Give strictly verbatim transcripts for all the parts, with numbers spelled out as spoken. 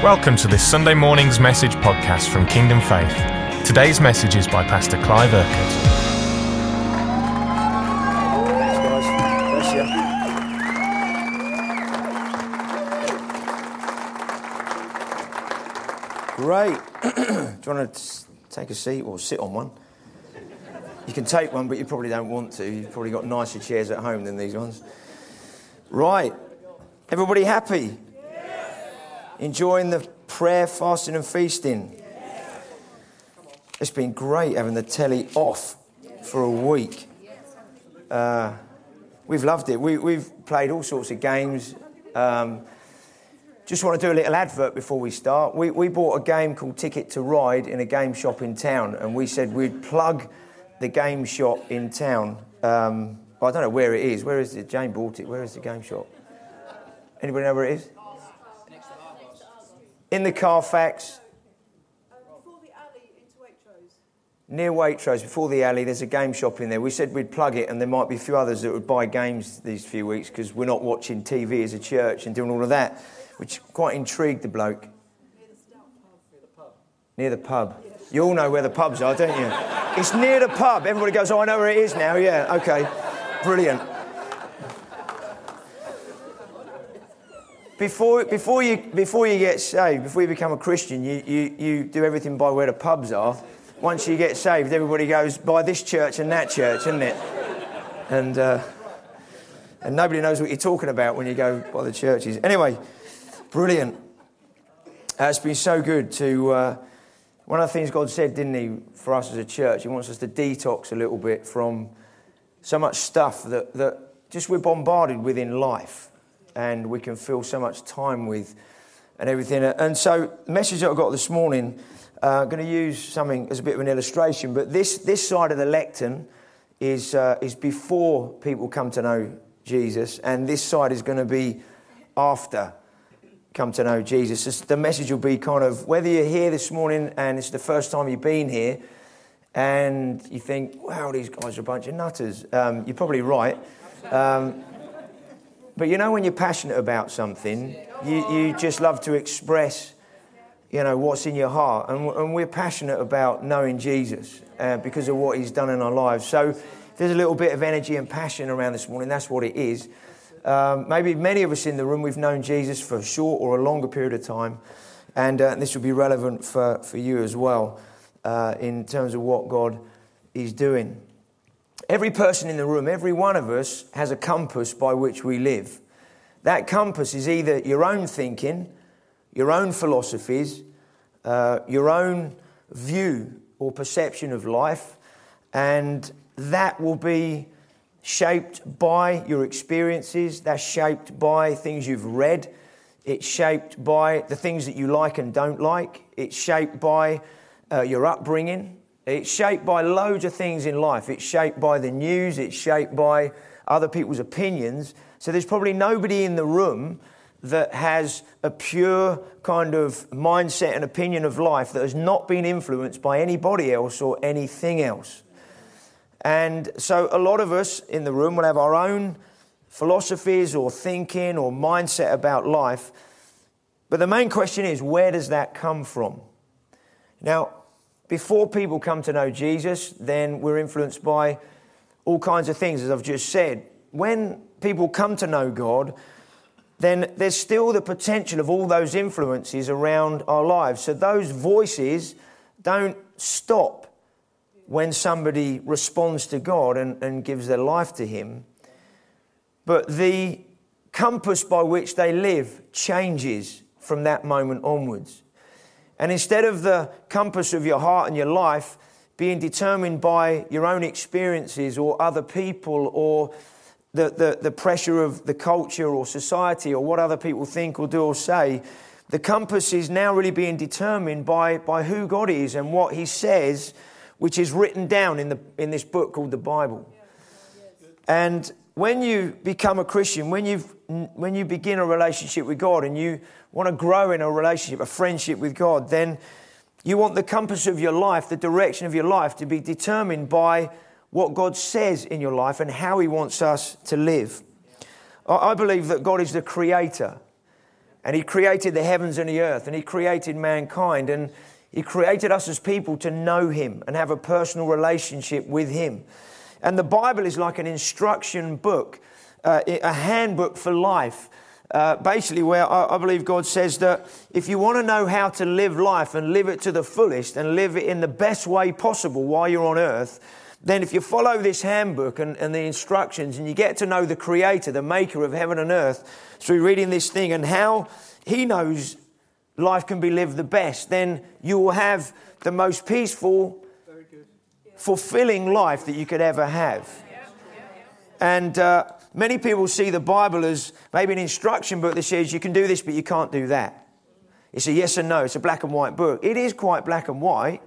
Welcome to this Sunday morning's message podcast from Kingdom Faith. Today's message is by Pastor Clive Urquhart. Thanks, guys. Bless you. Great. Do you want to take a seat or sit on one? You can take one, but you probably don't want to. You've probably got nicer chairs at home than these ones. Right. Everybody happy? Enjoying the prayer, fasting and feasting? It's been great having the telly off for a week. Uh, we've loved it. We, we've played all sorts of games. Um, just want to do a little advert before we start. We, we bought a game called Ticket to Ride in a game shop in town, and we said we'd plug the game shop in town. Um, I don't know where it is. Where is it? Jane bought it. Where is the game shop? Anybody know where it is? In the Carfax. Um, before the alley into Waitrose. Near Waitrose, before the alley, there's a game shop in there. We said we'd plug it, and there might be a few others that would buy games these few weeks because we're not watching T V as a church and doing all of that, which quite intrigued the bloke. Near the Stout Pub. Near the pub. Near the pub. Yes. You all know where the pubs are, don't you? It's near the pub. Everybody goes, oh, I know where it is now. Yeah, okay. Brilliant. Before before you before you get saved, before you become a Christian, you, you, you do everything by where the pubs are. Once you get saved, everybody goes by this church and that church, isn't it? And uh, and nobody knows what you're talking about when you go by the churches. Anyway, brilliant. Uh, it's been so good to. Uh, one of the things God said, didn't He, for us as a church, He wants us to detox a little bit from so much stuff that that just we're bombarded with in life. And we can fill so much time with and everything. And so the message that I got this morning, I'm uh, going to use something as a bit of an illustration. But this this side of the lectern is uh, is before people come to know Jesus. And this side is going to be after come to know Jesus. This, the message will be kind of, whether you're here this morning and it's the first time you've been here, and you think, wow, these guys are a bunch of nutters. Um, you're probably right. Um But you know, when you're passionate about something, you, you just love to express, you know, what's in your heart. And, and we're passionate about knowing Jesus uh, because of what He's done in our lives. So if there's a little bit of energy and passion around this morning, that's what it is. Um, maybe many of us in the room, we've known Jesus for a short or a longer period of time. And uh, this will be relevant for, for you as well uh, in terms of what God is doing. Every person in the room, every one of us has a compass by which we live. That compass is either your own thinking, your own philosophies, uh, your own view or perception of life, and that will be shaped by your experiences. That's shaped by things you've read. It's shaped by the things that you like and don't like. It's shaped by uh, your upbringing. It's shaped by loads of things in life. It's shaped by the news. It's shaped by other people's opinions. So there's probably nobody in the room that has a pure kind of mindset and opinion of life that has not been influenced by anybody else or anything else. And so a lot of us in the room will have our own philosophies or thinking or mindset about life. But the main question is, where does that come from? Now, before people come to know Jesus, then we're influenced by all kinds of things, as I've just said. When people come to know God, then there's still the potential of all those influences around our lives. So those voices don't stop when somebody responds to God and, and gives their life to Him. But the compass by which they live changes from that moment onwards. And instead of the compass of your heart and your life being determined by your own experiences or other people or the, the, the pressure of the culture or society or what other people think or do or say, the compass is now really being determined by, by who God is and what He says, which is written down in the in this book called the Bible. And when you become a Christian, when you when you begin a relationship with God and you want to grow in a relationship, a friendship with God, then you want the compass of your life, the direction of your life, to be determined by what God says in your life and how He wants us to live. I believe that God is the creator. And he created the heavens and the earth, and he created mankind, and he created us as people to know him and have a personal relationship with him. And the Bible is like an instruction book, uh, a handbook for life. Uh, basically, where I, I believe God says that if you want to know how to live life and live it to the fullest and live it in the best way possible while you're on earth, then if you follow this handbook and, and the instructions and you get to know the Creator, the Maker of heaven and earth, through reading this thing and how he knows life can be lived the best, then you will have the most peaceful, fulfilling life that you could ever have. And uh, many people see the Bible as maybe an instruction book that says you can do this, but you can't do that. It's a yes and no. It's a black and white book. It is quite black and white.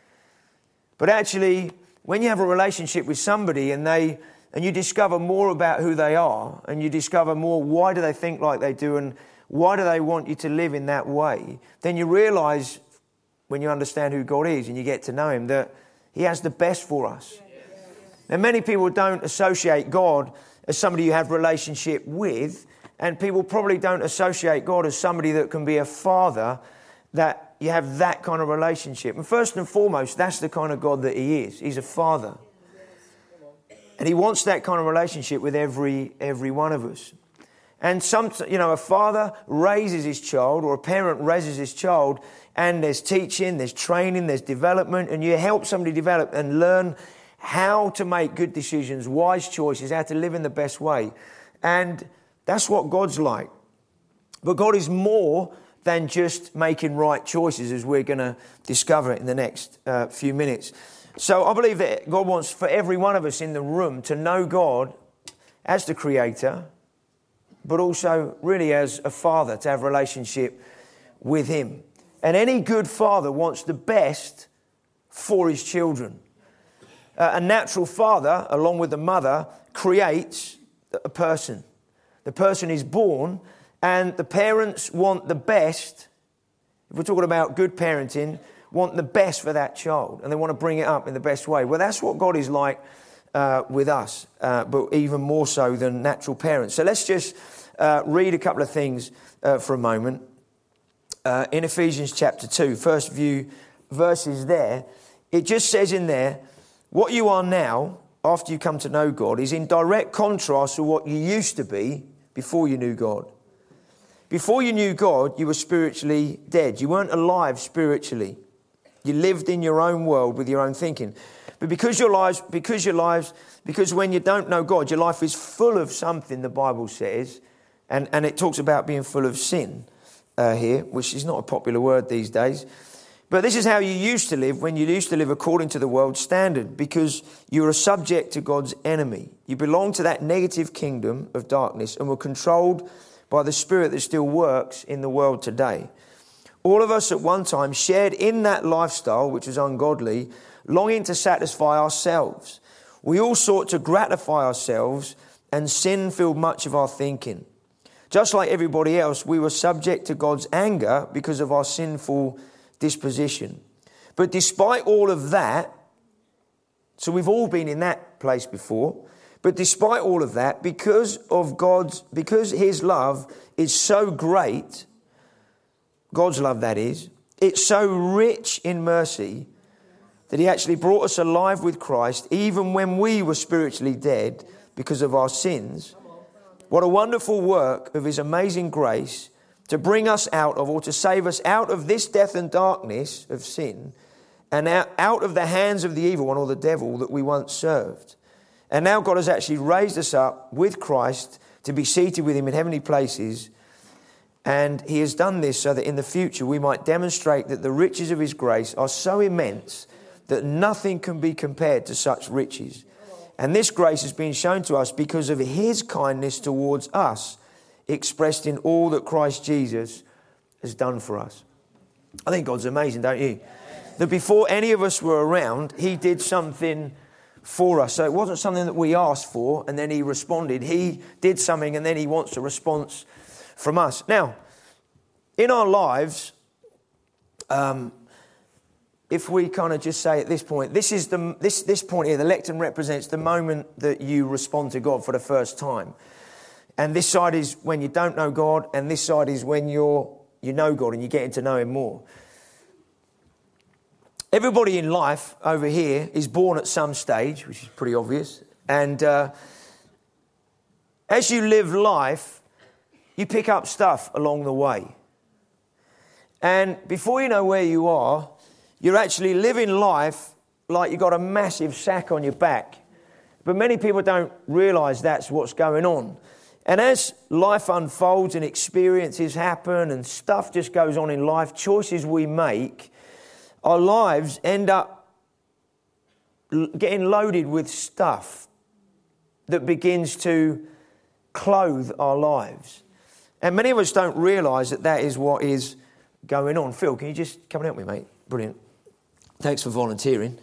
But actually, when you have a relationship with somebody and they and you discover more about who they are, and you discover more why do they think like they do and why do they want you to live in that way, then you realise when you understand who God is and you get to know him that he has the best for us. Now, many people don't associate God as somebody you have a relationship with, and people probably don't associate God as somebody that can be a father, that you have that kind of relationship. And first and foremost, that's the kind of God that he is. He's a father. And he wants that kind of relationship with every every one of us. And some, you know, a father raises his child, or a parent raises his child, and there's teaching, there's training, there's development, and you help somebody develop and learn how to make good decisions, wise choices, how to live in the best way. And that's what God's like. But God is more than just making right choices, as we're going to discover in the next uh, few minutes. So I believe that God wants for every one of us in the room to know God as the Creator, but also really as a father, to have a relationship with him. And any good father wants the best for his children. Uh, a natural father, along with the mother, creates a person. The person is born, and the parents want the best. If we're talking about good parenting, want the best for that child, and they want to bring it up in the best way. Well, that's what God is like uh, with us, uh, but even more so than natural parents. So let's just uh, read a couple of things uh, for a moment. Uh, in Ephesians chapter two, first few verses there, it just says in there, what you are now, after you come to know God, is in direct contrast to what you used to be before you knew God. Before you knew God, you were spiritually dead. You weren't alive spiritually. You lived in your own world with your own thinking. But because your lives, because your lives, because when you don't know God, your life is full of something, the Bible says, and, and it talks about being full of sin uh, here, which is not a popular word these days. But this is how you used to live when you used to live according to the world's standard, because you were subject to God's enemy. You belonged to that negative kingdom of darkness and were controlled by the spirit that still works in the world today. All of us at one time shared in that lifestyle, which was ungodly, longing to satisfy ourselves. We all sought to gratify ourselves, and sin filled much of our thinking. Just like everybody else, we were subject to God's anger because of our sinful disposition. But despite all of that, so we've all been in that place before, but despite all of that, because of God's, because his love is so great, God's love that is, it's so rich in mercy that he actually brought us alive with Christ even when we were spiritually dead because of our sins. What a wonderful work of his amazing grace to bring us out of, or to save us out of this death and darkness of sin, and out, out of the hands of the evil one, or the devil, that we once served. And now God has actually raised us up with Christ to be seated with him in heavenly places. And he has done this so that in the future we might demonstrate that the riches of his grace are so immense that nothing can be compared to such riches. And this grace has been shown to us because of his kindness towards us, expressed in all that Christ Jesus has done for us. I think God's amazing, don't you? That before any of us were around, he did something for us. So it wasn't something that we asked for and then he responded. He did something and then he wants a response from us. Now, in our lives, um, if we kind of just say at this point, this is the this this point here, the lectern represents the moment that you respond to God for the first time. And this side is when you don't know God, and this side is when you're you know God and you're getting to know him more. Everybody in life over here is born at some stage, which is pretty obvious. And uh, as you live life, you pick up stuff along the way. And before you know where you are, you're actually living life like you've got a massive sack on your back. But many people don't realise that's what's going on. And as life unfolds and experiences happen and stuff just goes on in life, choices we make, our lives end up getting loaded with stuff that begins to clothe our lives. And many of us don't realise that that is what is going on. Phil, can you just come and help me, mate? Brilliant. Thanks for volunteering.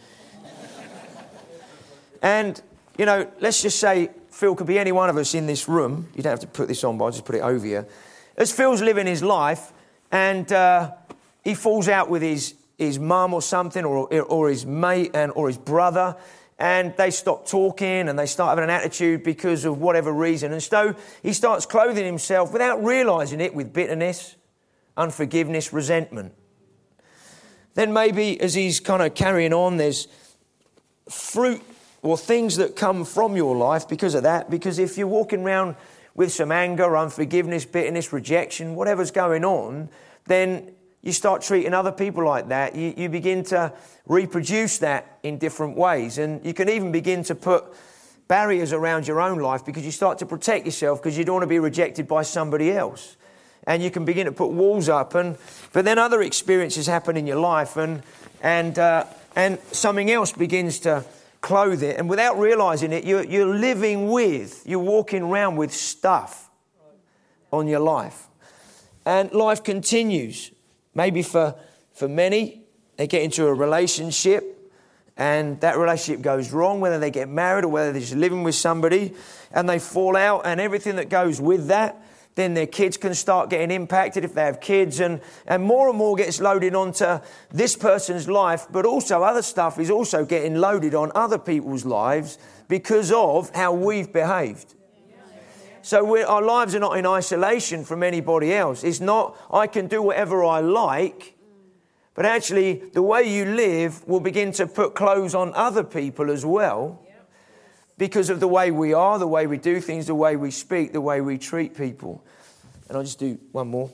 And, you know, let's just say Phil could be any one of us in this room. You don't have to put this on, but I'll just put it over you. As Phil's living his life and uh, he falls out with his, his mum or something, or, or his mate and or his brother, and they stop talking and they start having an attitude because of whatever reason. And so he starts clothing himself without realising it with bitterness, unforgiveness, resentment. Then maybe as he's kind of carrying on, there's fruit or things that come from your life because of that. Because if you're walking around with some anger, unforgiveness, bitterness, rejection, whatever's going on, then you start treating other people like that. You, you begin to reproduce that in different ways. And you can even begin to put barriers around your own life because you start to protect yourself because you don't want to be rejected by somebody else. And you can begin to put walls up. And but then other experiences happen in your life and and uh, and something else begins to clothe it, and without realising it, you're, you're living with, you're walking around with stuff on your life. And life continues. Maybe for, for many, they get into a relationship and that relationship goes wrong, whether they get married or whether they're just living with somebody, and they fall out and everything that goes with that. Then their kids can start getting impacted if they have kids, and, and more and more gets loaded onto this person's life, but also other stuff is also getting loaded on other people's lives because of how we've behaved. So we're, our lives are not in isolation from anybody else. It's not, I can do whatever I like, but actually the way you live will begin to put clothes on other people as well. Because of the way we are, the way we do things, the way we speak, the way we treat people. And I'll just do one more.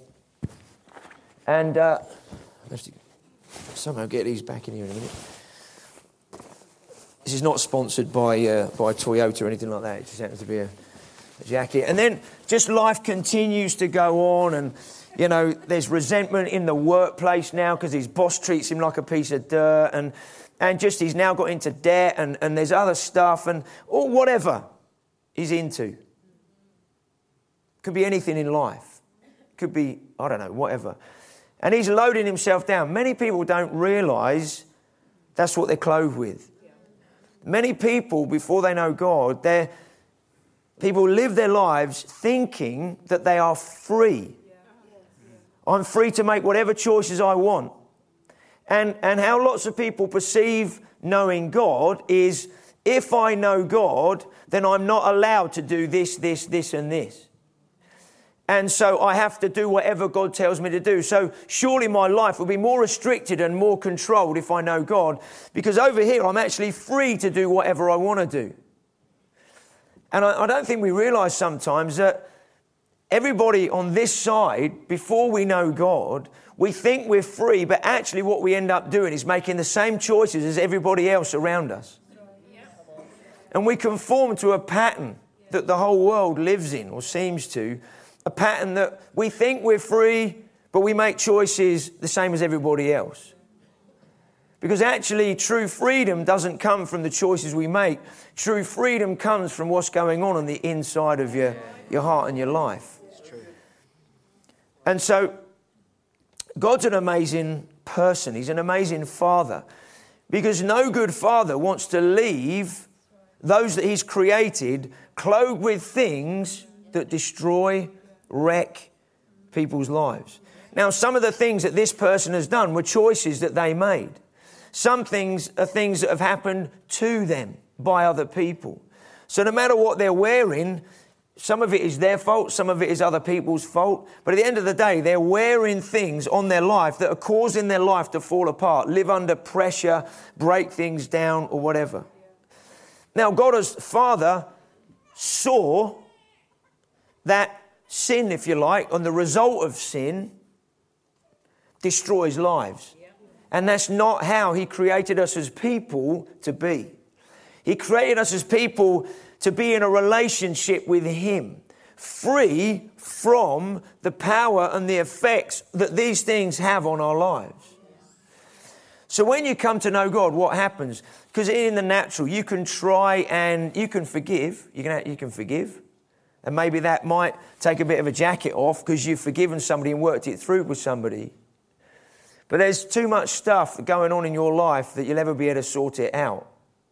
And uh, I have to somehow get these back in here in a minute. This is not sponsored by uh, by Toyota or anything like that. It just happens to be a, a jacket. And then just life continues to go on. And, you know, there's resentment in the workplace now because his boss treats him like a piece of dirt. And... And just he's now got into debt and, and there's other stuff and or whatever he's into. Could be anything in life. Could be, I don't know, whatever. And he's loading himself down. Many people don't realise that's what they're clothed with. Many people, before they know God, they're, people live their lives thinking that they are free. I'm free to make whatever choices I want. And and how lots of people perceive knowing God is, if I know God, then I'm not allowed to do this, this, this and this. And so I have to do whatever God tells me to do. So surely my life will be more restricted and more controlled if I know God, because over here I'm actually free to do whatever I want to do. And I, I don't think we realise sometimes that everybody on this side, before we know God, we think we're free, but actually what we end up doing is making the same choices as everybody else around us. And we conform to a pattern that the whole world lives in, or seems to. A pattern that we think we're free, but we make choices the same as everybody else. Because actually true freedom doesn't come from the choices we make. True freedom comes from what's going on on the inside of your, your heart and your life. And so God's an amazing person. He's an amazing father. Because no good father wants to leave those that he's created clothed with things that destroy, wreck people's lives. Now, some of the things that this person has done were choices that they made. Some things are things that have happened to them by other people. So no matter what they're wearing, some of it is their fault, some of it is other people's fault. But at the end of the day, they're wearing things on their life that are causing their life to fall apart, live under pressure, break things down or whatever. Now, God as Father saw that sin, if you like, and the result of sin destroys lives. And that's not how He created us as people to be. He created us as people to be in a relationship with Him, free from the power and the effects that these things have on our lives. So when you come to know God, what happens? Because in the natural, you can try and you can forgive. You can, you can forgive. And maybe that might take a bit of a jacket off because you've forgiven somebody and worked it through with somebody. But there's too much stuff going on in your life that you'll never be able to sort it out.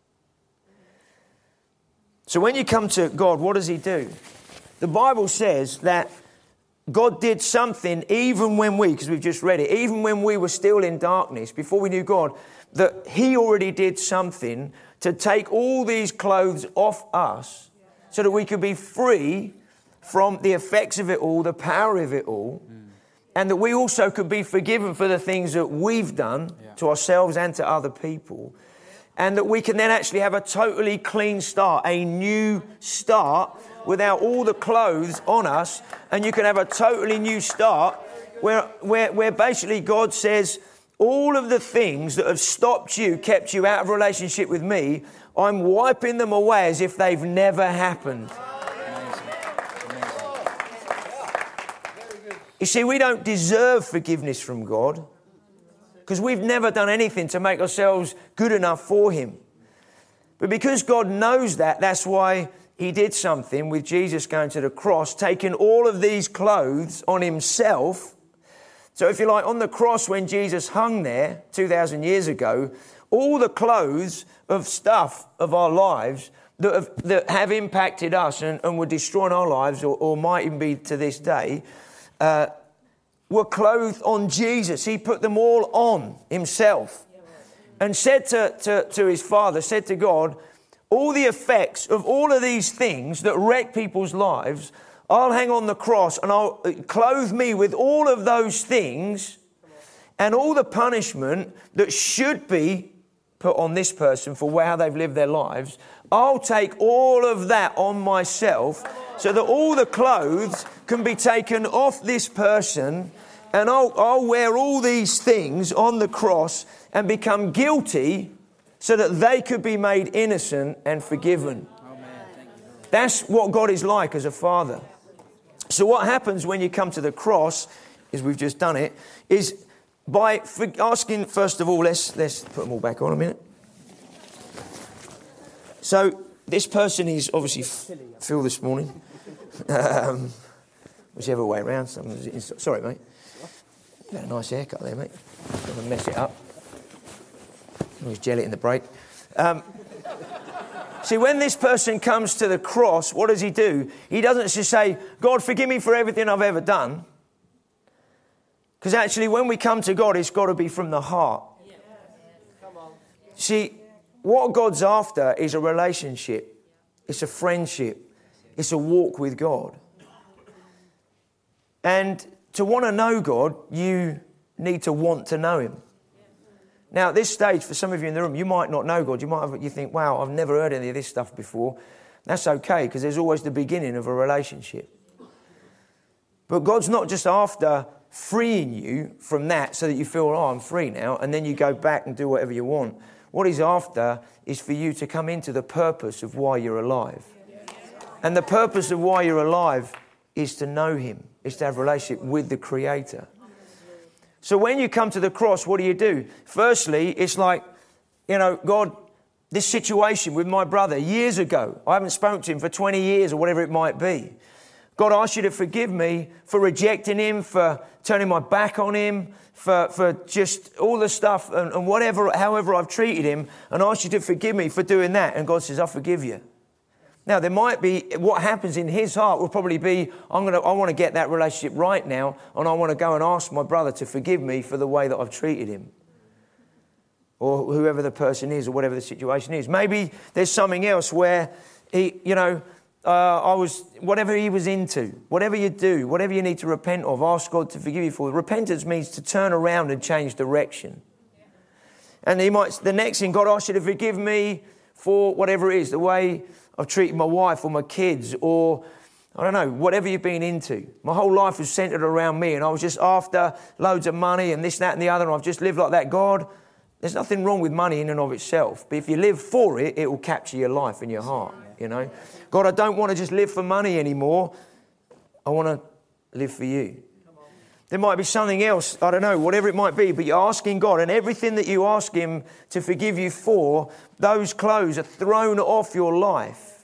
So when you come to God, what does He do? The Bible says that God did something even when we, because we've just read it, even when we were still in darkness, before we knew God, that He already did something to take all these clothes off us so that we could be free from the effects of it all, the power of it all, mm. and that we also could be forgiven for the things that we've done yeah. to ourselves and to other people. And that we can then actually have a totally clean start, a new start without all the clothes on us. And you can have a totally new start where, where, where basically God says, all of the things that have stopped you, kept you out of relationship with me, I'm wiping them away as if they've never happened. You see, we don't deserve forgiveness from God, because we've never done anything to make ourselves good enough for Him. But because God knows that, that's why He did something with Jesus going to the cross, taking all of these clothes on Himself. So if you like, on the cross when Jesus hung there two thousand years ago, all the clothes of stuff of our lives that have, that have impacted us and, and were destroying our lives, or, or might even be to this day, uh, were clothed on Jesus. He put them all on Himself and said to, to, to His Father, said to God, all the effects of all of these things that wreck people's lives, I'll hang on the cross and I'll clothe me with all of those things and all the punishment that should be put on this person for how they've lived their lives. I'll take all of that on myself so that all the clothes can be taken off this person, and I'll, I'll wear all these things on the cross and become guilty so that they could be made innocent and forgiven. That's what God is like as a father. So what happens when you come to the cross, is we've just done it, is by asking, first of all, let's, let's put them all back on a minute. So this person is obviously Phil this morning. Um, whichever way around. Sorry, mate. You had a nice haircut there, mate. I'm going to mess it up. Always gel it in the break. Um, see, when this person comes to the cross, what does he do? He doesn't just say, God, forgive me for everything I've ever done. Because actually, when we come to God, it's got to be from the heart. Yeah. Come on. See, what God's after is a relationship. It's a friendship. It's a walk with God. And to want to know God, you need to want to know Him. Now, at this stage, for some of you in the room, you might not know God. You might have, you think, wow, I've never heard any of this stuff before. That's okay, because there's always the beginning of a relationship. But God's not just after freeing you from that so that you feel, oh, I'm free now, and then you go back and do whatever you want. What He's after is for you to come into the purpose of why you're alive. And the purpose of why you're alive is to know Him, is to have a relationship with the Creator. So when you come to the cross, what do you do? Firstly, it's like, you know, God, this situation with my brother years ago, I haven't spoken to him for twenty years or whatever it might be. God, I ask you to forgive me for rejecting him, for turning my back on him, for, for just all the stuff and, and whatever, however I've treated him, and I ask you to forgive me for doing that. And God says, I forgive you. Now, there might be, what happens in his heart will probably be, I'm gonna, I want to get that relationship right now, and I want to go and ask my brother to forgive me for the way that I've treated him. Or whoever the person is, or whatever the situation is. Maybe there's something else where he, you know, uh, I was, whatever he was into, whatever you do, whatever you need to repent of, ask God to forgive you for. Repentance means to turn around and change direction. And he might, the next thing, God asks you to forgive me for whatever it is, the way I've treated my wife or my kids, or I don't know, whatever you've been into. My whole life was centered around me, and I was just after loads of money and this, that and the other, and I've just lived like that. God, there's nothing wrong with money in and of itself, but if you live for it, it will capture your life and your heart, you know. God, I don't want to just live for money anymore. I want to live for you. There might be something else, I don't know, whatever it might be, but you're asking God, and everything that you ask him to forgive you for, those clothes are thrown off your life.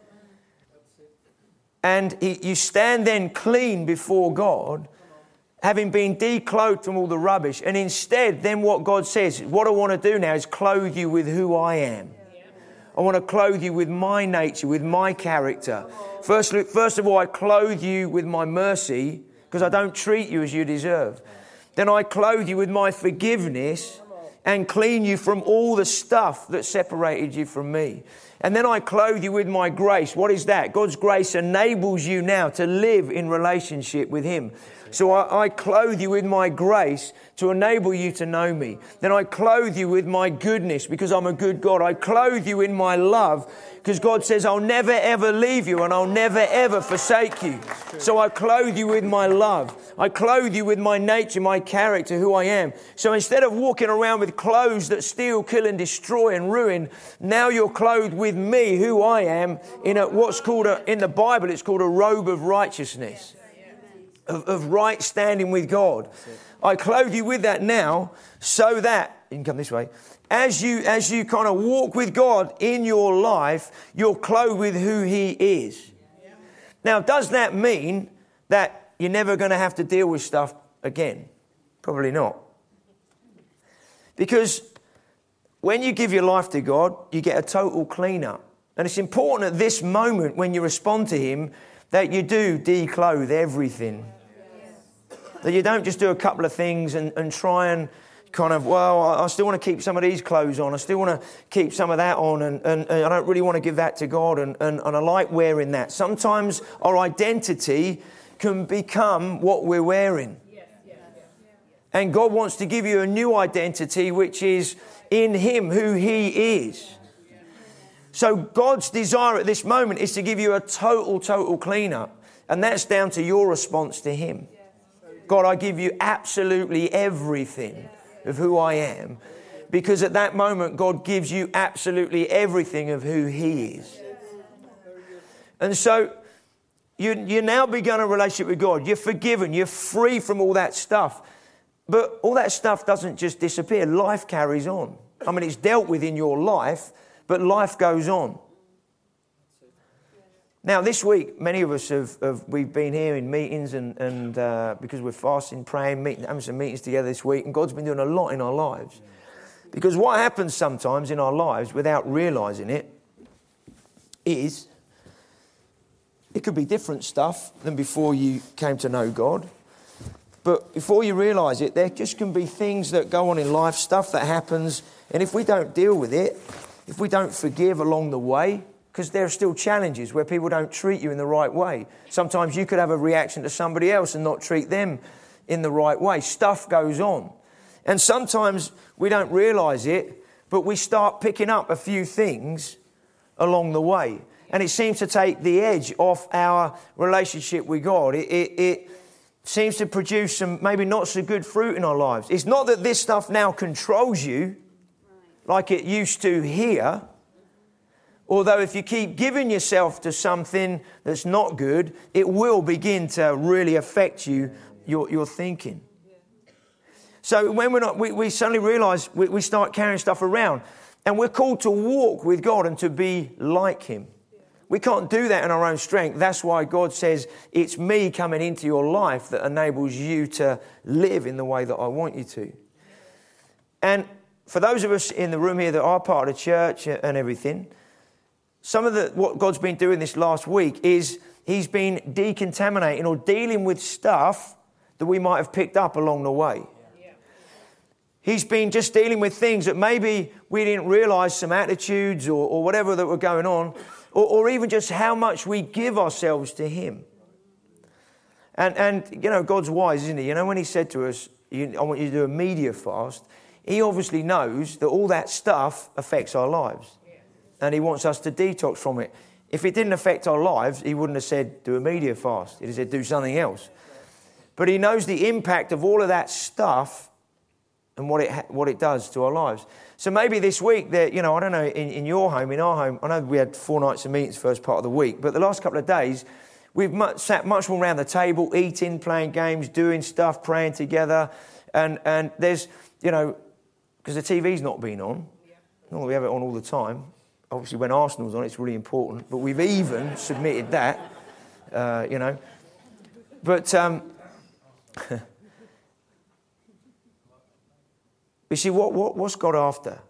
And he, you stand then clean before God, having been declothed from all the rubbish. And instead, then what God says, what I want to do now is clothe you with who I am. I want to clothe you with my nature, with my character. First, first of all, I clothe you with my mercy, because I don't treat you as you deserve. Then I clothe you with my forgiveness and clean you from all the stuff that separated you from me. And then I clothe you with my grace. What is that? God's grace enables you now to live in relationship with him. So I, I clothe you with my grace to enable you to know me. Then I clothe you with my goodness because I'm a good God. I clothe you in my love because God says I'll never ever leave you and I'll never ever forsake you. So I clothe you with my love. I clothe you with my nature, my character, who I am. So instead of walking around with clothes that steal, kill and destroy and ruin, now you're clothed with me, who I am, in a, what's called a, in the Bible, it's called a robe of righteousness. Of, of right standing with God. I clothe you with that now so that, you can come this way, as you as you kind of walk with God in your life, you're clothed with who he is. Now, does that mean that you're never going to have to deal with stuff again? Probably not. Because when you give your life to God, you get a total clean-up. And it's important at this moment when you respond to him that you do declothe everything. That you don't just do a couple of things and, and try and kind of, well, I, I still want to keep some of these clothes on. I still want to keep some of that on. And, and, and I don't really want to give that to God. And, and, and I like wearing that. Sometimes our identity can become what we're wearing. And God wants to give you a new identity, which is in him, who he is. So God's desire at this moment is to give you a total, total clean-up. And that's down to your response to him. God, I give you absolutely everything of who I am. Because at that moment, God gives you absolutely everything of who he is. And so you, you now begun a relationship with God. You're forgiven. You're free from all that stuff. But all that stuff doesn't just disappear. Life carries on. I mean, it's dealt with in your life, but life goes on. Now, this week, many of us have, have we've been here in meetings and, and uh, because we're fasting, praying, meeting, having some meetings together this week, and God's been doing a lot in our lives. Because what happens sometimes in our lives without realising it is it could be different stuff than before you came to know God. But before you realise it, there just can be things that go on in life, stuff that happens, and if we don't deal with it, if we don't forgive along the way, because there are still challenges where people don't treat you in the right way. Sometimes you could have a reaction to somebody else and not treat them in the right way. Stuff goes on. And sometimes we don't realise it, but we start picking up a few things along the way. And it seems to take the edge off our relationship with God. It, it, it seems to produce some maybe not so good fruit in our lives. It's not that this stuff now controls you like it used to here. Although if you keep giving yourself to something that's not good, it will begin to really affect you, your, your thinking. So when we're not, we, we suddenly realise we, we start carrying stuff around. And we're called to walk with God and to be like him. We can't do that in our own strength. That's why God says, it's me coming into your life that enables you to live in the way that I want you to. And for those of us in the room here that are part of the church and everything, some of the what God's been doing this last week is he's been decontaminating or dealing with stuff that we might have picked up along the way. Yeah. He's been just dealing with things that maybe we didn't realise, some attitudes or, or whatever that were going on, or, or even just how much we give ourselves to him. And, and you know, God's wise, isn't he? You know, when he said to us, I want you to do a media fast, he obviously knows that all that stuff affects our lives. And he wants us to detox from it. If it didn't affect our lives, he wouldn't have said, do a media fast. He'd have said, do something else. But he knows the impact of all of that stuff and what it ha- what it does to our lives. So maybe this week, that you know, I don't know, in, in your home, in our home, I know we had four nights of meetings first part of the week, but the last couple of days, we've much, sat much more around the table, eating, playing games, doing stuff, praying together. And, and there's, you know, because the T V's not been on. Not that we have it on all the time. Obviously, when Arsenal's on, it's really important. But we've even submitted that, uh, you know. But, um, you see, what, what, what's God after?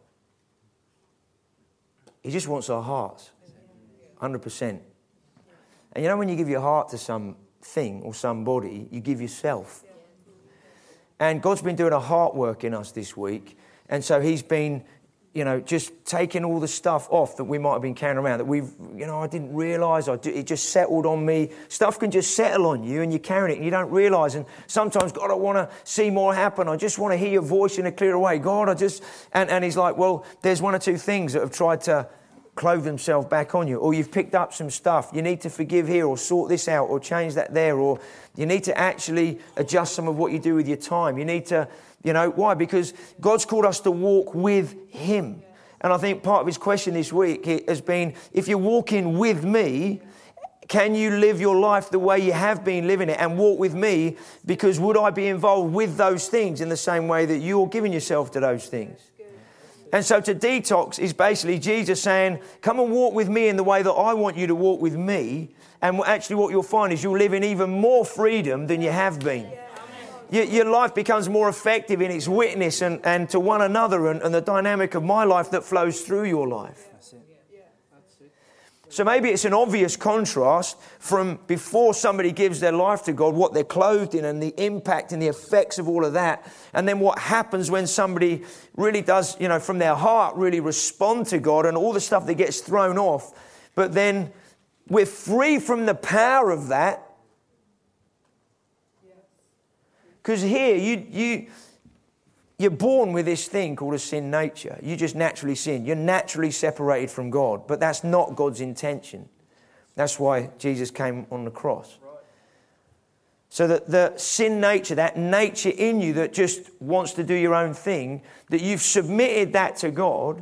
He just wants our hearts, one hundred percent. And you know, when you give your heart to something or somebody, you give yourself. And God's been doing a heart work in us this week. And so he's been, you know, just taking all the stuff off that we might have been carrying around, that we've, you know, I didn't realise, I do, it just settled on me. Stuff can just settle on you and you're carrying it and you don't realise. And sometimes, God, I want to see more happen. I just want to hear your voice in a clearer way. God, I just, and, and he's like, well, there's one or two things that have tried to clothe themselves back on you, or you've picked up some stuff. You need to forgive here, or sort this out, or change that there, or you need to actually adjust some of what you do with your time. You need to, you know, why? Because God's called us to walk with him. And I think part of his question this week has been, if you're walking with me, can you live your life the way you have been living it and walk with me? Because would I be involved with those things in the same way that you're giving yourself to those things? And so to detox is basically Jesus saying, come and walk with me in the way that I want you to walk with me. And actually what you'll find is you'll live in even more freedom than you have been. Your, your life becomes more effective in its witness and, and to one another and, and the dynamic of my life that flows through your life. So maybe it's an obvious contrast from before somebody gives their life to God, what they're clothed in and the impact and the effects of all of that. And then what happens when somebody really does, you know, from their heart really respond to God and all the stuff that gets thrown off. But then we're free from the power of that. Because here you you... You're born with this thing called a sin nature. You just naturally sin. You're naturally separated from God. But that's not God's intention. That's why Jesus came on the cross. So that the sin nature, that nature in you that just wants to do your own thing, that you've submitted that to God.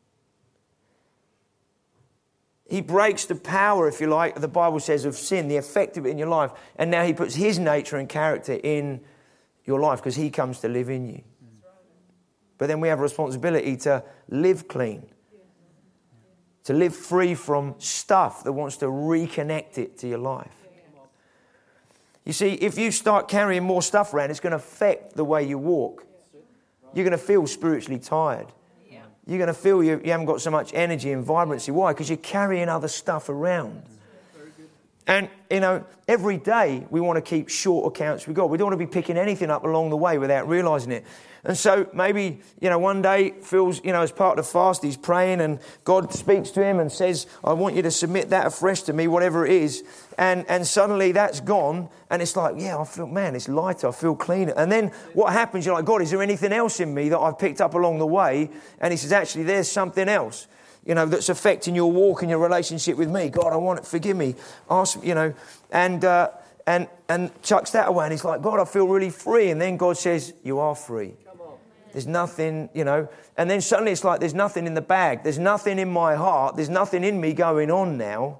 He breaks the power, if you like, the Bible says, of sin, the effect of it in your life. And now he puts his nature and character in your life because he comes to live in you. But then we have a responsibility to live clean, to live free from stuff that wants to reconnect it to your life. You see, if you start carrying more stuff around, it's going to affect the way you walk. You're going to feel spiritually tired. You're going to feel you, you haven't got so much energy and vibrancy. Why? Because you're carrying other stuff around. And, you know, every day we want to keep short accounts with God. We don't want to be picking anything up along the way without realising it. And so maybe, you know, one day Phil's, you know, as part of the fast, he's praying and God speaks to him and says, I want you to submit that afresh to me, whatever it is. And and suddenly that's gone. And it's like, yeah, I feel, man, it's lighter. I feel cleaner. And then what happens? You're like, God, is there anything else in me that I've picked up along the way? And he says, actually, there's something else, you know, that's affecting your walk and your relationship with me. God, I want it. Forgive me. Ask, you know, and, uh, and, and chucks that away. And he's like, God, I feel really free. And then God says, you are free. There's nothing, you know, and then suddenly it's like there's nothing in the bag. There's nothing in my heart. There's nothing in me going on now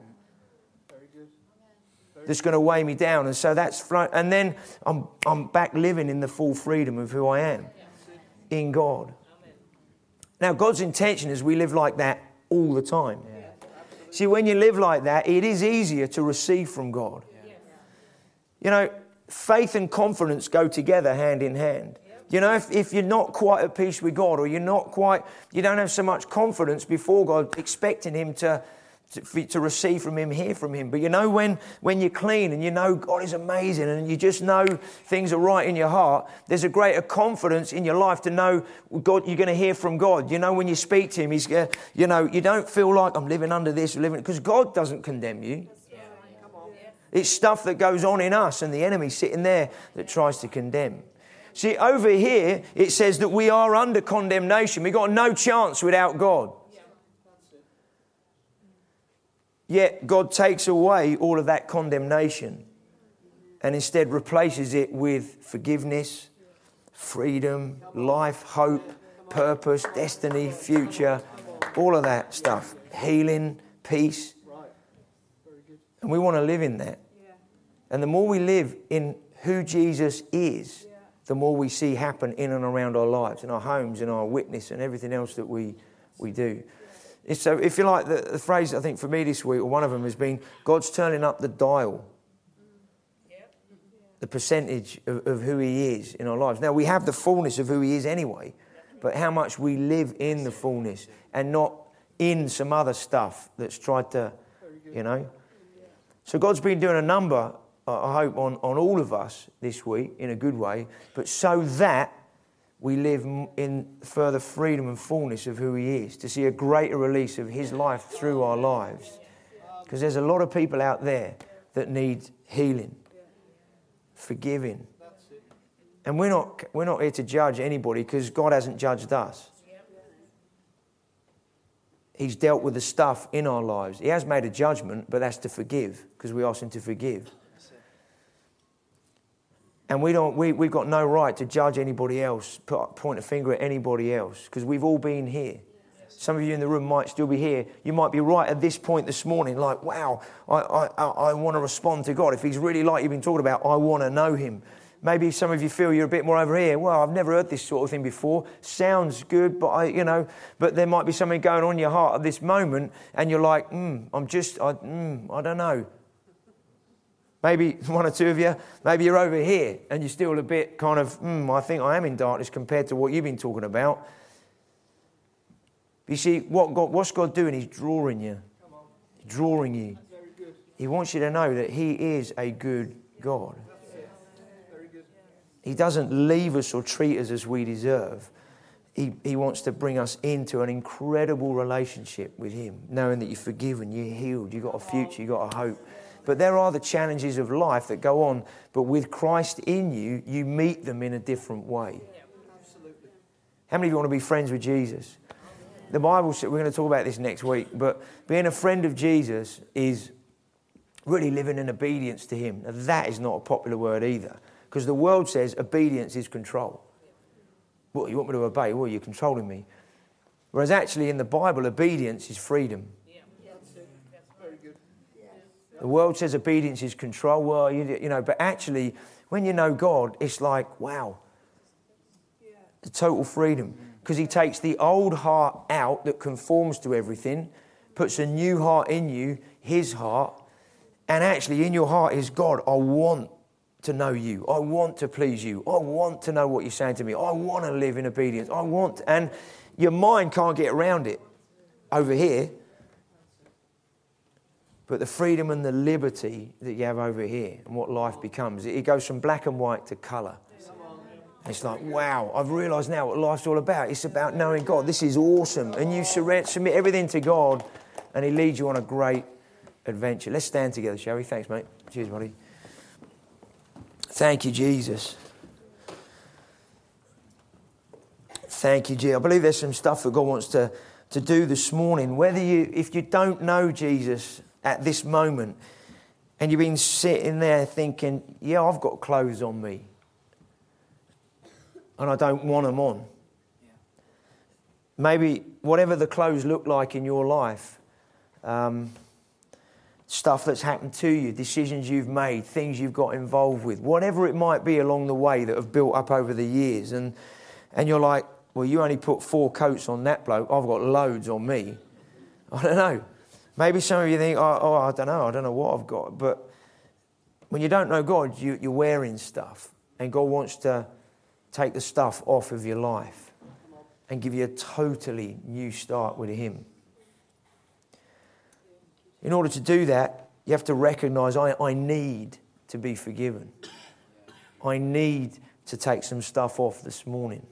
that's going to weigh me down. And so that's, fl- and then I'm I'm back living in the full freedom of who I am in God. Now, God's intention is we live like that all the time. See, when you live like that, it is easier to receive from God. You know, faith and confidence go together hand in hand. You know, if, if you're not quite at peace with God or you're not quite, you don't have so much confidence before God, expecting him to, to, to receive from him, hear from him. But you know when, when you're clean and you know God is amazing and you just know things are right in your heart, there's a greater confidence in your life to know God, you're going to hear from God. You know when you speak to him, he's, uh, you know, you don't feel like I'm living under this, living because God doesn't condemn you. It's stuff that goes on in us and the enemy sitting there that tries to condemn. See, over here, it says that we are under condemnation. We've got no chance without God. Yet God takes away all of that condemnation and instead replaces it with forgiveness, freedom, life, hope, purpose, destiny, future, all of that stuff. Healing, peace. And we want to live in that. And the more we live in who Jesus is, the more we see happen in and around our lives, in our homes, in our witness and everything else that we, we do. So if you like, the, the phrase I think for me this week, or one of them has been, God's turning up the dial. The percentage of, of who he is in our lives. Now we have the fullness of who he is anyway, but how much we live in the fullness and not in some other stuff that's tried to, you know. So God's been doing a number, I hope, on, on all of us this week in a good way, but so that we live in further freedom and fullness of who he is, to see a greater release of his life through our lives. Because there's a lot of people out there that need healing, forgiving. And we're not, we're not here to judge anybody because God hasn't judged us. He's dealt with the stuff in our lives. He has made a judgment, but that's to forgive because we ask him to forgive. And we don't, we, we've got no right to judge anybody else, put, point a finger at anybody else, because we've all been here. Some of you in the room might still be here. You might be right at this point this morning, like, wow, I, I, I want to respond to God. If he's really like you've been talking about, I want to know him. Maybe some of you feel you're a bit more over here. Well, I've never heard this sort of thing before. Sounds good, but I, you know, but there might be something going on in your heart at this moment, and you're like, hmm, I'm just, I, mm, I don't know. Maybe one or two of you, maybe you're over here and you're still a bit kind of, hmm, I think I am in darkness compared to what you've been talking about. But you see, what God, what's God doing? He's drawing you. He's drawing you. He wants you to know that he is a good God. He doesn't leave us or treat us as we deserve. He, he wants to bring us into an incredible relationship with him, knowing that you're forgiven, you're healed, you've got a future, you've got a hope. But there are the challenges of life that go on. But with Christ in you, you meet them in a different way. How many of you want to be friends with Jesus? The Bible says, we're going to talk about this next week, but being a friend of Jesus is really living in obedience to him. Now, that is not a popular word either, because the world says obedience is control. What, you want me to obey? Well, you're controlling me. Whereas actually in the Bible, obedience is freedom. The world says obedience is control. Well, you, you know, but actually, when you know God, it's like, wow, the total freedom. Because he takes the old heart out that conforms to everything, puts a new heart in you, his heart, and actually in your heart is God. I want to know you. I want to please you. I want to know what you're saying to me. I want to live in obedience. I want, and your mind can't get around it over here. But the freedom and the liberty that you have over here and what life becomes, it goes from black and white to colour. It's like, wow, I've realised now what life's all about. It's about knowing God. This is awesome. And you surrender, submit everything to God and he leads you on a great adventure. Let's stand together, shall we? Thanks, mate. Cheers, buddy. Thank you, Jesus. Thank you, Jesus. I believe there's some stuff that God wants to, to do this morning. Whether you, if you don't know Jesus at this moment, and you've been sitting there thinking, yeah, I've got clothes on me, and I don't want them on. Yeah. Maybe whatever the clothes look like in your life, um, stuff that's happened to you, decisions you've made, things you've got involved with, whatever it might be along the way that have built up over the years, and and you're like, well, you only put four coats on that bloke, I've got loads on me. I don't know. Maybe some of you think, oh, oh, I don't know, I don't know what I've got. But when you don't know God, you, you're wearing stuff. And God wants to take the stuff off of your life and give you a totally new start with him. in order to do that, you have to recognise I, I need to be forgiven. I need to take some stuff off this morning.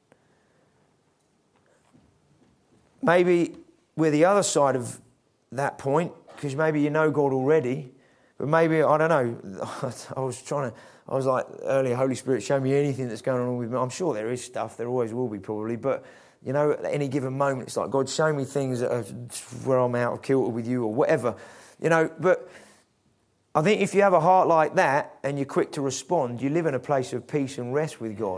Maybe we're the other side of that point, because maybe you know God already, but maybe, I don't know, I was trying to, I was like earlier, Holy Spirit, show me anything that's going on with me. I'm sure there is stuff, there always will be probably, but you know, at any given moment, it's like, God, show me things that are where I'm out of kilter with you or whatever, you know, but I think if you have a heart like that and you're quick to respond, you live in a place of peace and rest with God.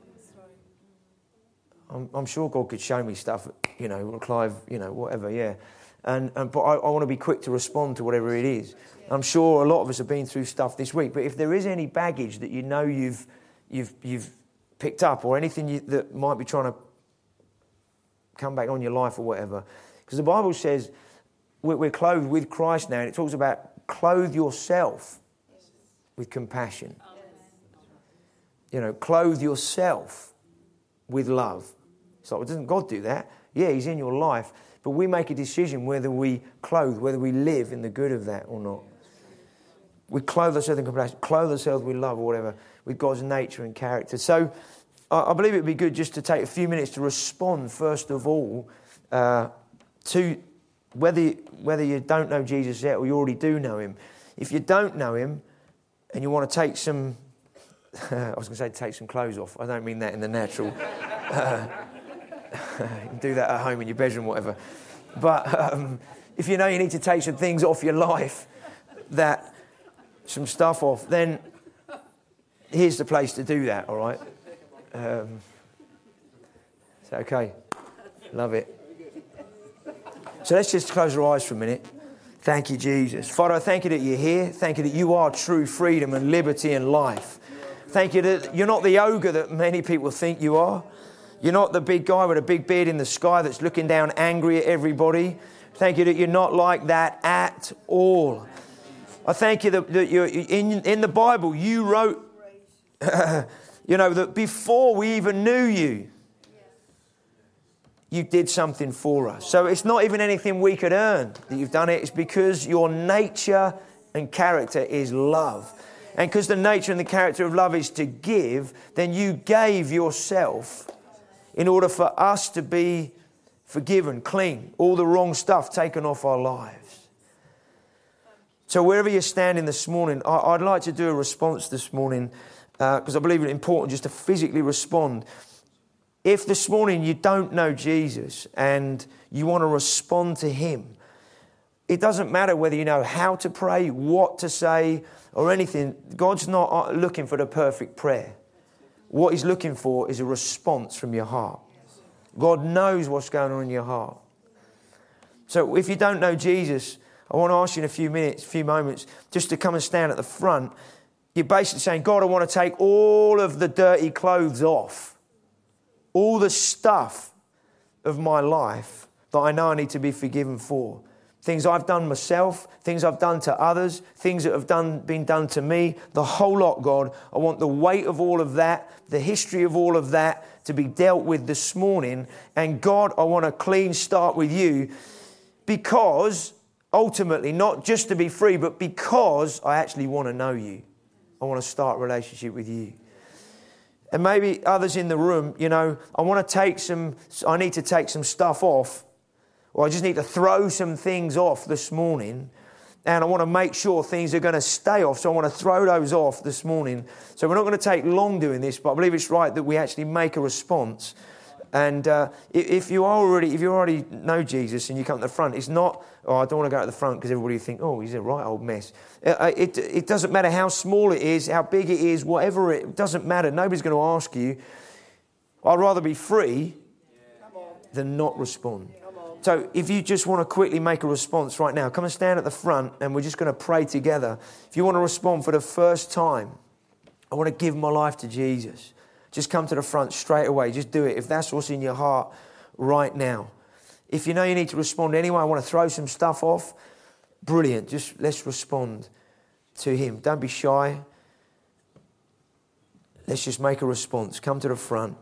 I'm, I'm sure God could show me stuff, you know, Clive, you know, whatever, yeah. And, and but I, I want to be quick to respond to whatever it is. I'm sure a lot of us have been through stuff this week, but if there is any baggage that you know you've you've you've picked up, or anything you, that might be trying to come back on your life or whatever, because the Bible says we're, we're clothed with Christ now, and it talks about clothe yourself with compassion. You know, clothe yourself with love. It's like, well, doesn't God do that? Yeah, He's in your life. But we make a decision whether we clothe, whether we live in the good of that or not. We clothe ourselves in compassion, clothe ourselves with love or whatever, with God's nature and character. So I, I believe it would be good just to take a few minutes to respond, first of all, uh, to whether, whether you don't know Jesus yet or you already do know Him. If you don't know Him and you want to take some, I was going to say take some clothes off. I don't mean that in the natural. Uh, you can do that at home in your bedroom, whatever. But um, if you know you need to take some things off your life, that some stuff off, then here's the place to do that, all right? Um, is that okay? Love it. So let's just close our eyes for a minute. Thank you, Jesus. Father, I thank you that you're here. Thank you that you are true freedom and liberty and life. Thank you that you're not the ogre that many people think you are. You're not the big guy with a big beard in the sky that's looking down angry at everybody. Thank you that you're not like that at all. I thank you that, that you're in, in the Bible, you wrote, you know, that before we even knew you, you did something for us. So it's not even anything we could earn that you've done it. It's because your nature and character is love. And because the nature and the character of love is to give, then you gave yourself in order for us to be forgiven, clean, all the wrong stuff taken off our lives. So wherever you're standing this morning, I'd like to do a response this morning because uh, I believe it's important just to physically respond. If this morning you don't know Jesus and you want to respond to Him, it doesn't matter whether you know how to pray, what to say, or anything. God's not looking for the perfect prayer. What He's looking for is a response from your heart. God knows what's going on in your heart. So if you don't know Jesus, I want to ask you in a few minutes, a few moments, just to come and stand at the front. You're basically saying, God, I want to take all of the dirty clothes off. All the stuff of my life that I know I need to be forgiven for. Things I've done myself, things I've done to others, things that have done been done to me, the whole lot, God. I want the weight of all of that, the history of all of that to be dealt with this morning. And God, I want a clean start with you because ultimately, not just to be free, but because I actually want to know you. I want to start a relationship with you. And maybe others in the room, you know, I want to take some, I need to take some stuff off. Or I just need to throw some things off this morning. And I want to make sure things are going to stay off. So I want to throw those off this morning. So we're not going to take long doing this, but I believe it's right that we actually make a response. And uh, if you are already, if you already know Jesus and you come to the front, it's not, oh, I don't want to go to the front because everybody will think, oh, he's a right old mess. It, it, it doesn't matter how small it is, how big it is, whatever it, it doesn't matter. Nobody's going to ask you. I'd rather be free than not respond. So if you just want to quickly make a response right now, come and stand at the front and we're just going to pray together. If you want to respond for the first time, I want to give my life to Jesus. Just come to the front straight away. Just do it if that's what's in your heart right now. If you know you need to respond anyway, I want to throw some stuff off. Brilliant. Just let's respond to Him. Don't be shy. Let's just make a response. Come to the front.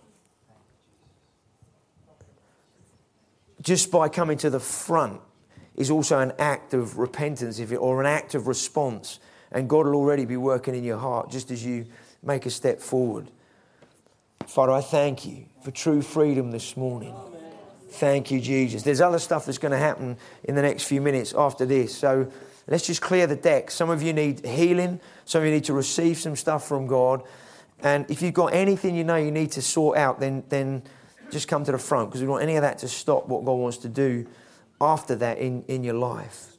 Just by coming to the front, is also an act of repentance, if it, or an act of response. And God will already be working in your heart just as you make a step forward. Father, I thank you for true freedom this morning. Thank you, Jesus. There's other stuff that's going to happen in the next few minutes after this. So let's just clear the deck. Some of you need healing. Some of you need to receive some stuff from God. And if you've got anything you know you need to sort out, then, then just come to the front, because we don't want any of that to stop what God wants to do after that in, in your life.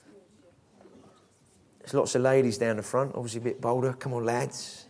There's lots of ladies down the front, obviously a bit bolder. Come on, lads.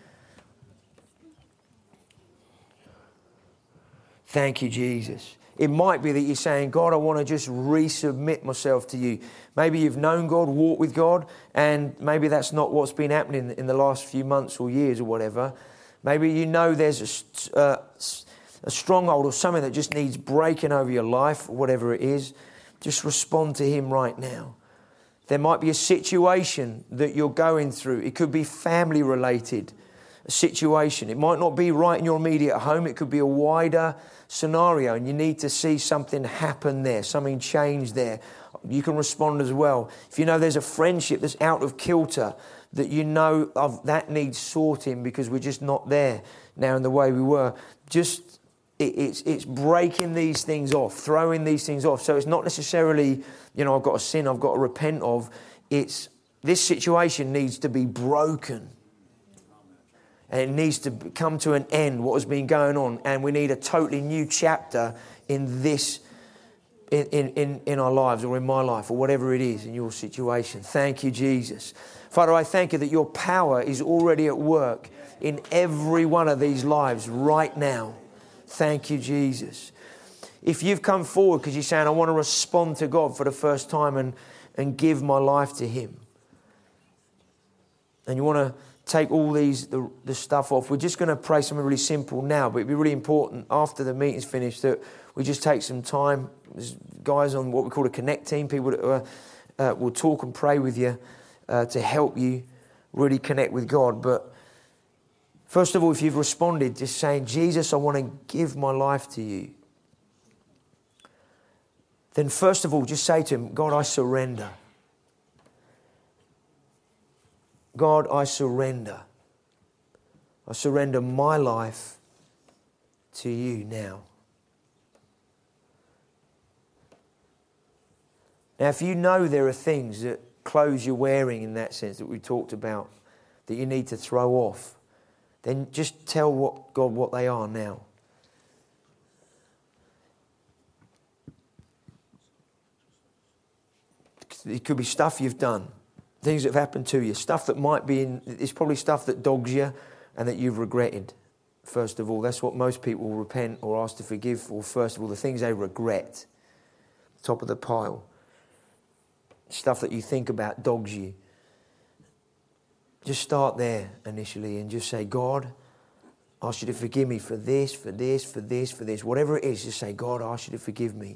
Thank you, Jesus. It might be that you're saying, God, I want to just resubmit myself to you. Maybe you've known God, walked with God, and maybe that's not what's been happening in the last few months or years or whatever. Maybe you know there's a, uh, a stronghold or something that just needs breaking over your life, or whatever it is. Just respond to Him right now. There might be a situation that you're going through. It could be family related, a situation. It might not be right in your immediate home. It could be a wider scenario, and you need to see something happen there, something change there. You can respond as well. If you know there's a friendship that's out of kilter, that you know of, that needs sorting because we're just not there now in the way we were, just it, it's it's breaking these things off, throwing these things off. So it's not necessarily, you know, I've got a sin I've got to repent of. It's this situation needs to be broken. And it needs to come to an end, what has been going on. And we need a totally new chapter in this, in, in, in our lives, or in my life, or whatever it is in your situation. Thank you, Jesus. Father, I thank you that your power is already at work in every one of these lives right now. Thank you, Jesus. If you've come forward because you're saying, I want to respond to God for the first time and, and give my life to Him, and you want to take all these the, the stuff off. We're just going to pray something really simple now, but it'd be really important after the meeting's finished that we just take some time. There's guys on what we call a connect team, people that uh, uh, will talk and pray with you uh, to help you really connect with God. But first of all, if you've responded, just saying, Jesus, I want to give my life to you. Then first of all, just say to Him, God, I surrender. God, I surrender. I surrender my life to you now. Now, if you know there are things that clothes you're wearing in that sense that we talked about that you need to throw off, then just tell what God what they are now. It could be stuff you've done. Things that have happened to you, stuff that might be in, it's probably stuff that dogs you and that you've regretted. First of all, that's what most people repent or ask to forgive for. First of all, the things they regret, top of the pile. Stuff that you think about dogs you. Just start there initially and just say, God, I ask you to forgive me for this, for this, for this, for this. Whatever it is, just say, God, I ask you to forgive me.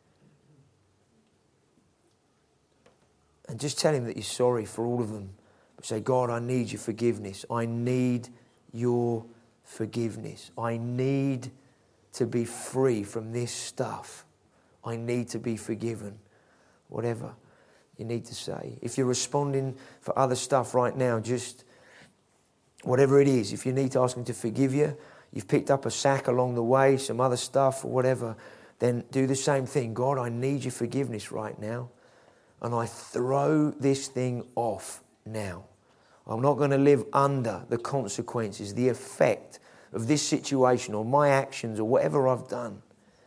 And just tell Him that you're sorry for all of them. But say, God, I need your forgiveness. I need your forgiveness. I need to be free from this stuff. I need to be forgiven. Whatever you need to say. If you're responding for other stuff right now, just whatever it is. If you need to ask Him to forgive you, you've picked up a sack along the way, some other stuff or whatever, then do the same thing. God, I need your forgiveness right now. And I throw this thing off now. I'm not going to live under the consequences, the effect of this situation or my actions or whatever I've done.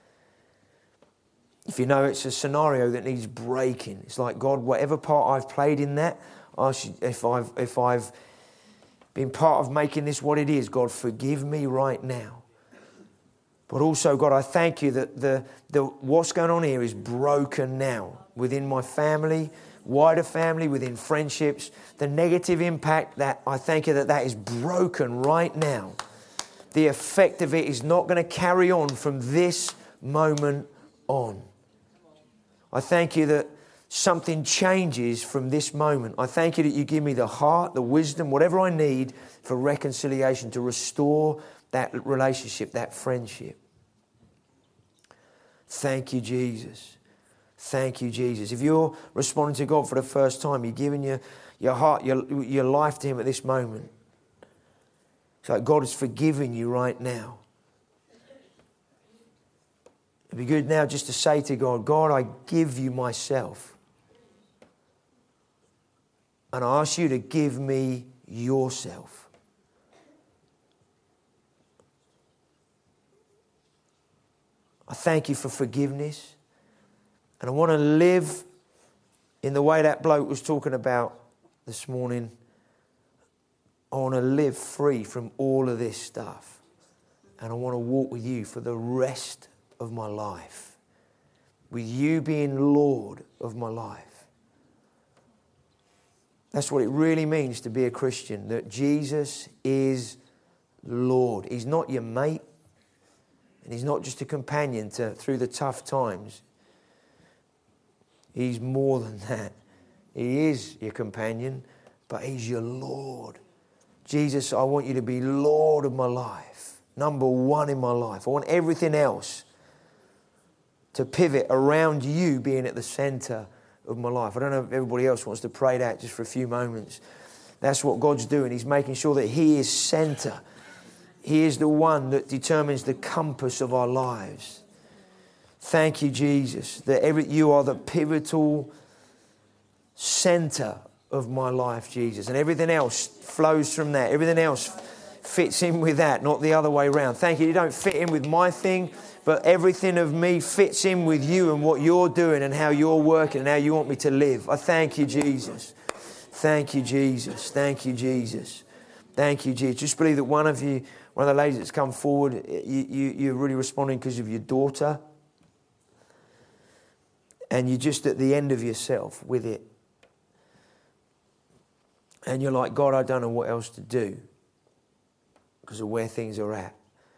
If you know it's a scenario that needs breaking, it's like, God, whatever part I've played in that, I should, if I've if I've been part of making this what it is, God, forgive me right now. But also, God, I thank you that the, the what's going on here is broken now within my family, wider family, within friendships. The negative impact, that I thank you that that is broken right now. The effect of it is not going to carry on from this moment on. I thank you that something changes from this moment. I thank you that you give me the heart, the wisdom, whatever I need for reconciliation, to restore that relationship, that friendship. Thank you, Jesus. Thank you, Jesus. If you're responding to God for the first time, you're giving your, your heart, your, your life to Him at this moment. It's like God is forgiving you right now. It'd be good now just to say to God, God, I give you myself. And I ask you to give me yourself. I thank you for forgiveness. And I want to live in the way that bloke was talking about this morning. I want to live free from all of this stuff. And I want to walk with you for the rest of my life. With you being Lord of my life. That's what it really means to be a Christian. That Jesus is Lord. He's not your mate. And He's not just a companion to through the tough times. He's more than that. He is your companion, but He's your Lord. Jesus, I want you to be Lord of my life. Number one in my life. I want everything else to pivot around you being at the centre of my life. I don't know if everybody else wants to pray that just for a few moments. That's what God's doing. He's making sure that He is centre. He is the one that determines the compass of our lives. Thank you, Jesus, that every, you are the pivotal centre of my life, Jesus. And everything else flows from that. Everything else fits in with that, not the other way around. Thank you. You don't fit in with my thing, but everything of me fits in with you and what you're doing and how you're working and how you want me to live. I thank you, Jesus. Thank you, Jesus. Thank you, Jesus. Thank you, Jesus. Just believe that one of you, one of the ladies that's come forward, you, you, you're really responding because of your daughter. And you're just at the end of yourself with it. And you're like, God, I don't know what else to do because of where things are at.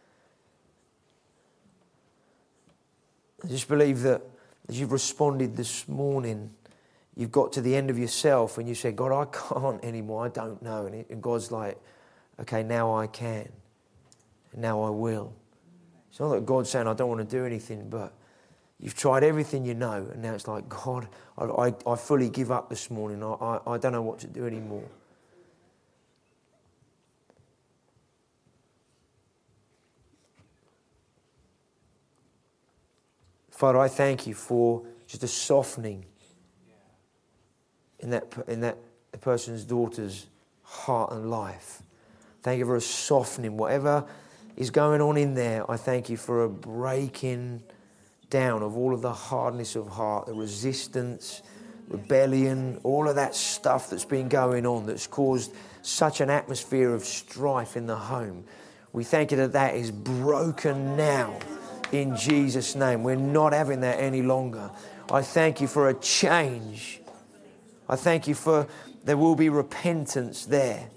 I just believe that as you've responded this morning, you've got to the end of yourself and you say, God, I can't anymore. I don't know. And, it, and God's like, okay, now I can. And now I will. It's not that God's saying I don't want to do anything, but you've tried everything you know, and now it's like, God, I, I, I fully give up this morning. I, I, I don't know what to do anymore. Father, I thank you for just a softening in that in that person's daughter's heart and life. Thank you for a softening. Whatever is going on in there, I thank you for a breaking down of all of the hardness of heart, the resistance, rebellion, all of that stuff that's been going on that's caused such an atmosphere of strife in the home. We thank you that that is broken now in Jesus' name. We're not having that any longer. I thank you for a change. I thank you for there will be repentance there.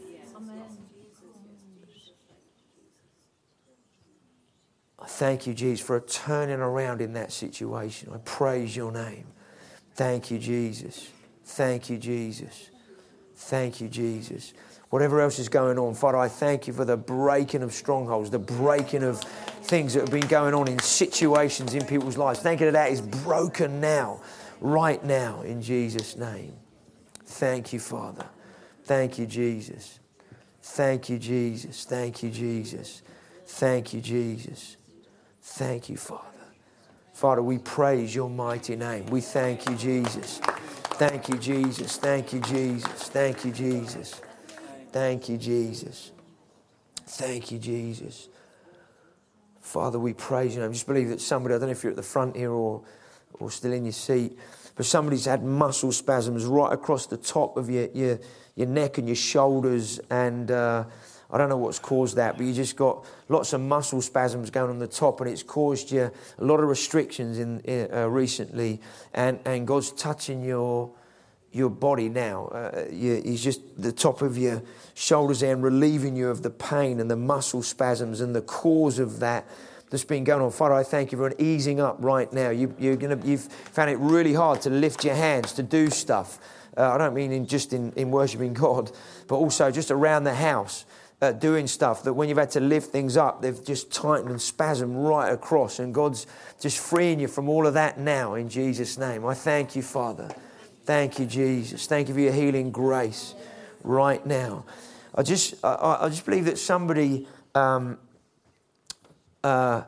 I thank you, Jesus, for a turning around in that situation. I praise your name. Thank you, Jesus. Thank you, Jesus. Thank you, Jesus. Whatever else is going on, Father, I thank you for the breaking of strongholds, the breaking of things that have been going on in situations in people's lives. Thank you that that is broken now, right now, in Jesus' name. Thank you, Father. Thank you, Jesus. Thank you, Jesus. Thank you, Jesus. Thank you, Jesus. Thank you, Father. Father, we praise your mighty name. We thank you, Jesus. Thank you, Jesus. Thank you, Jesus. Thank you, Jesus. Thank you, Jesus. Thank you, Jesus. Father, we praise you. I just believe that somebody, I don't know if you're at the front here or, or still in your seat, but somebody's had muscle spasms right across the top of your your, your neck and your shoulders, and uh, I don't know what's caused that, but you just got lots of muscle spasms going on the top, and it's caused you a lot of restrictions in uh, recently, and, and God's touching your your body now. Uh, you, he's just the top of your shoulders there and relieving you of the pain and the muscle spasms and the cause of that that's been going on. Father, I thank you for an easing up right now. You, you're gonna, you've found it really hard to lift your hands, to do stuff. Uh, I don't mean in just in, in worshiping God, but also just around the house. uh, doing stuff that when you've had to lift things up, they've just tightened and spasmed right across. And God's just freeing you from all of that now in Jesus' name. I thank you, Father. Thank you, Jesus. Thank you for your healing grace right now. I just, I, I just believe that somebody, um, uh,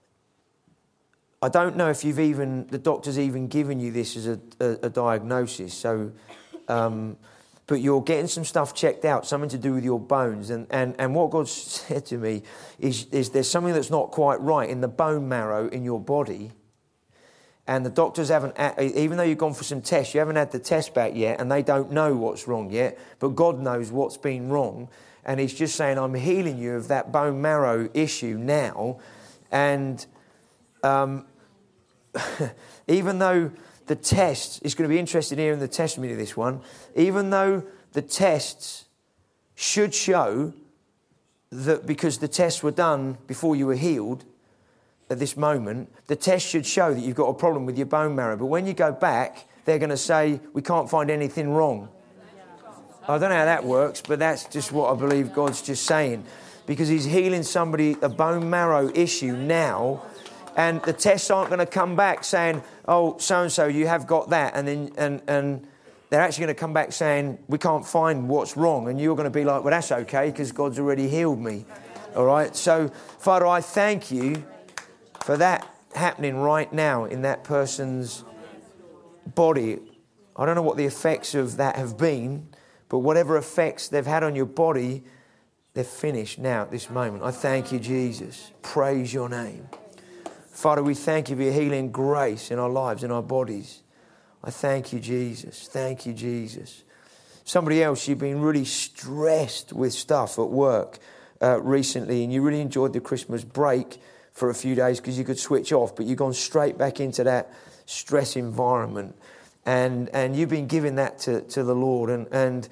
I don't know if you've even, the doctor's even given you this as a, a, a diagnosis. So, um, but you're getting some stuff checked out, something to do with your bones. And, and, and what God said to me is, is there's something that's not quite right in the bone marrow in your body. And the doctors haven't, even though you've gone for some tests, you haven't had the test back yet, and they don't know what's wrong yet, but God knows what's been wrong. And he's just saying, I'm healing you of that bone marrow issue now. And um, even though the tests, it's going to be interesting here in the testimony of this one, even though the tests should show that because the tests were done before you were healed, at this moment, the test should show that you've got a problem with your bone marrow. But when you go back, they're going to say, we can't find anything wrong. I don't know how that works, but that's just what I believe God's just saying. Because he's healing somebody, a bone marrow issue now. And the tests aren't going to come back saying, oh, so-and-so, you have got that. And then and and they're actually going to come back saying, we can't find what's wrong. And you're going to be like, well, that's okay, because God's already healed me. All right? So, Father, I thank you for that happening right now in that person's body. I don't know what the effects of that have been, but whatever effects they've had on your body, they're finished now at this moment. I thank you, Jesus. Praise your name. Father, we thank you for your healing grace in our lives, in our bodies. I thank you, Jesus. Thank you, Jesus. Somebody else, you've been really stressed with stuff at work uh, recently, and you really enjoyed the Christmas break for a few days because you could switch off, but you've gone straight back into that stress environment. And and you've been giving that to, to the Lord. And, and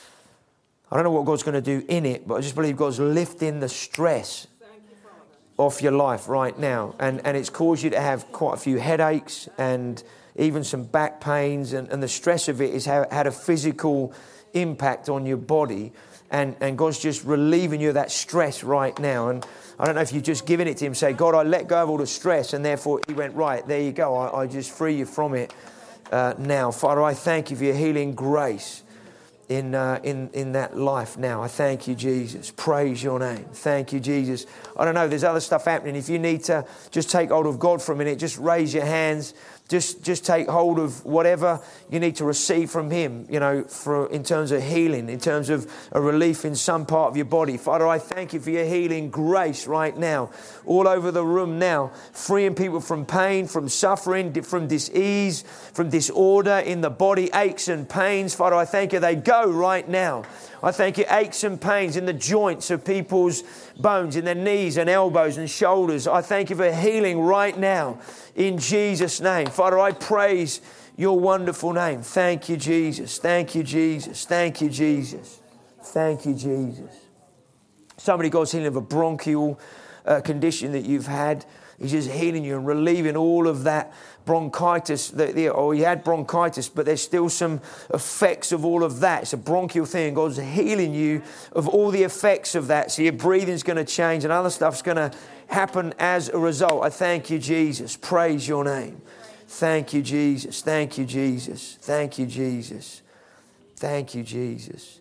I don't know what God's going to do in it, but I just believe God's lifting the stress off your life right now. And, and it's caused you to have quite a few headaches and even some back pains. And, and the stress of it has had a physical impact on your body. And, and God's just relieving you of that stress right now. And I don't know if you've just given it to him, say, God, I let go of all the stress. And therefore he went, right, there you go. I, I just free you from it uh, now. Father, I thank you for your healing grace in, uh, in, in that life now. I thank you, Jesus. Praise your name. Thank you, Jesus. I don't know, there's other stuff happening. If you need to just take hold of God for a minute, just raise your hands. Just just take hold of whatever you need to receive from him, you know, for in terms of healing, in terms of a relief in some part of your body. Father, I thank you for your healing grace right now, all over the room now, freeing people from pain, from suffering, from disease, from disorder in the body, aches and pains. Father, I thank you, they go right now. I thank you, aches and pains in the joints of people's bones, in their knees and elbows and shoulders. I thank you for healing right now in Jesus' name. Father, I praise your wonderful name. Thank you, Jesus. Thank you, Jesus. Thank you, Jesus. Thank you, Jesus. Somebody, God's healing of a bronchial uh, condition that you've had. He's just healing you and relieving all of that bronchitis, that, or you had bronchitis, but there's still some effects of all of that. It's a bronchial thing. God's healing you of all the effects of that. So your breathing's going to change and other stuff's going to happen as a result. I thank you, Jesus. Praise your name. Thank you, Jesus. Thank you, Jesus. Thank you, Jesus. Thank you, Jesus.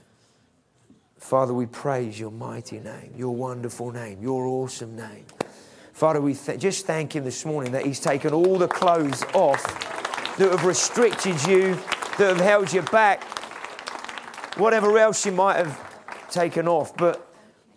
Father, we praise your mighty name, your wonderful name, your awesome name. Father, we th- just thank him this morning that he's taken all the clothes off that have restricted you, that have held you back, whatever else you might have taken off. But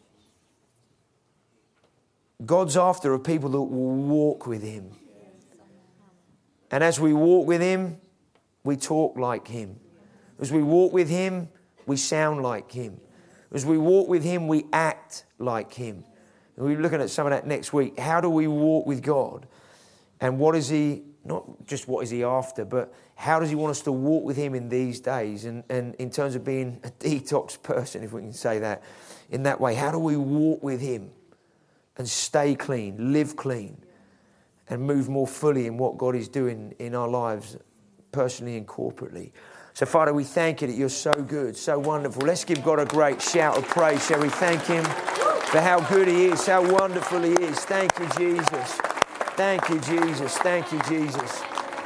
God's after are people that will walk with him. And as we walk with him, we talk like him. As we walk with him, we sound like him. As we walk with him, we act like him. And we're looking at some of that next week. How do we walk with God? And what is he, not just what is he after, but how does he want us to walk with him in these days? And, and in terms of being a detox person, if we can say that, in that way, how do we walk with him and stay clean, live clean, and move more fully in what God is doing in our lives, personally and corporately? So, Father, we thank you that you're so good, so wonderful. Let's give God a great shout of praise, shall we? Thank him for how good he is, how wonderful he is. Thank you, Jesus. Thank you, Jesus. Thank you, Jesus.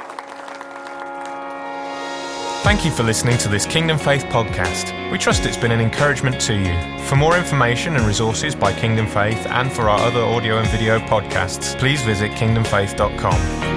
Thank you for listening to this Kingdom Faith podcast. We trust it's been an encouragement to you. For more information and resources by Kingdom Faith and for our other audio and video podcasts, please visit kingdom faith dot com.